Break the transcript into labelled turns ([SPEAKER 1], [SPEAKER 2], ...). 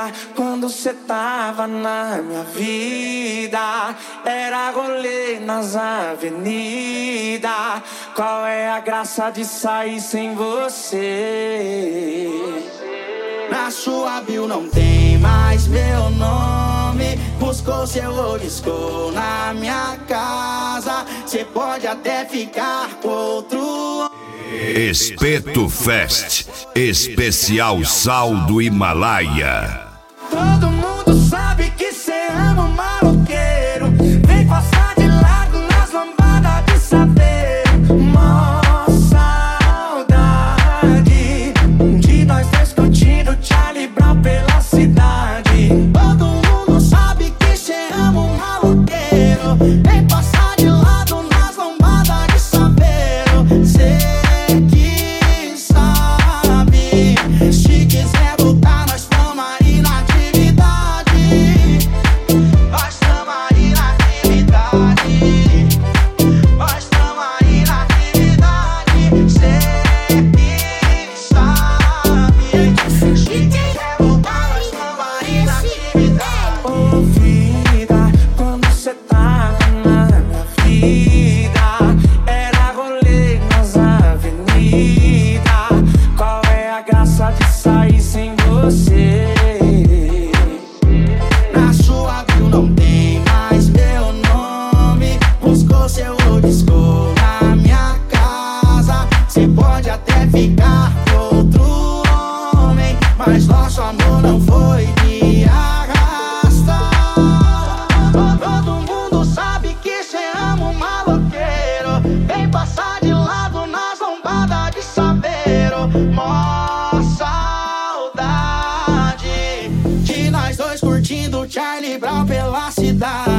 [SPEAKER 1] quando cê tava na minha vida, era rolê nas avenidas. Qual é a graça de sair sem você? Na sua bio não tem mais meu nome. Buscou seu olisco na minha casa. Cê pode até ficar com outro.
[SPEAKER 2] Espeto Fest, especial Sal do Himalaia.
[SPEAKER 1] Todo mundo sabe que cê ama um maloqueiro. Vem passar de lado nas lambadas de saber. Mó saudade de nós dois curtindo Charlie Brown pela cidade. Todo mundo sabe que cê ama um maloqueiro. Vem passar de lado nas lambadas de saber. Cê que sabe, se quiser voltar nós tamo aí na atividade. Nós tamo aí na atividade. Nós tamo aí na atividade. Cê que sabe, se quiser voltar nós tamo aí na atividade. Ô vida, quando cê tava na minha vida, era rolê nas avenidas. Qual é a graça de sair sem você? Na sua bio não tem mais meu nome. Buscou seu olisco na minha casa. Cê pode até ficar com outro homem, mas nosso amor não foi de arrasta. Todo mundo sabe que cê ama um maloqueiro. Vem passar de lado nas lombadas de saveiro. Mó saudade de nós dois curtindo Charlie Brown pela cidade.